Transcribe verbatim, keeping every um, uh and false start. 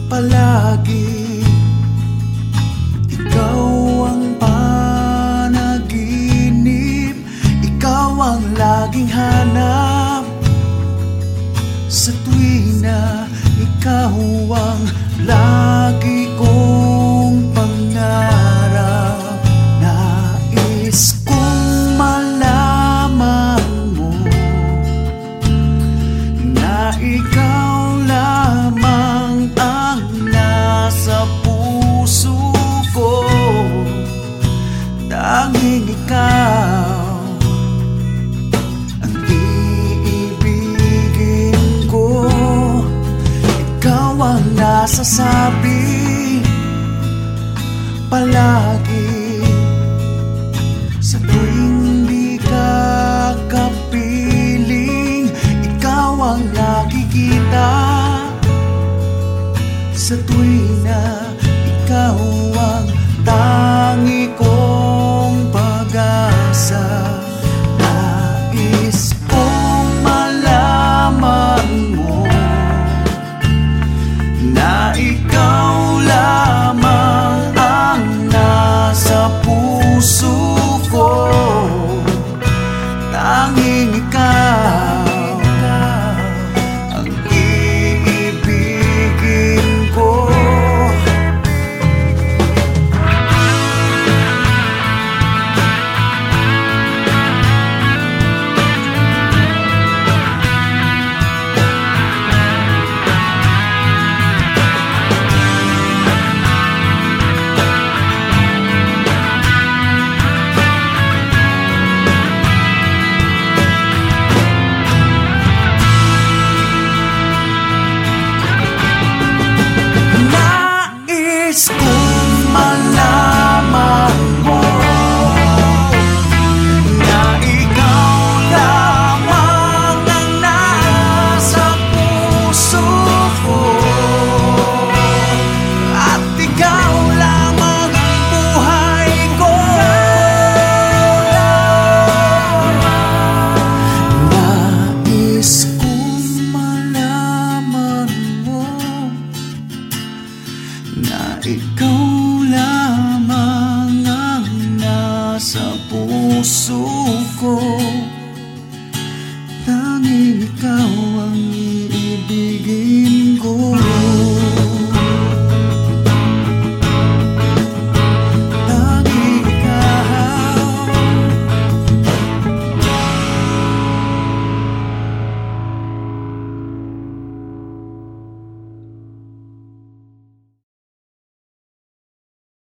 palagi. Ikaw ang panaginip, ikaw ang laging hanap. Sa tuwing na ikaw ang lagi kong pangarap. Nais kong malaman mo na ikaw lamang ang nasa puso ko. Tanging ikaw ang iibigin ko. Ikaw ang nasasabi palagi sa tuwing di ka kapiling. Ikaw ang nakikita sa tuwing na ikaw ang tangi kong pag-asa. Nais kong malaman mo na ikaw lamang ang nasa puso ko. Tanging ikaw ang iibigin ko. Nais kong malaman mo na ikaw lamang ang nasa puso ko, at ikaw lamang ang buhay ko. Nais kong malaman mo na ikaw lamang ang nasa puso ko.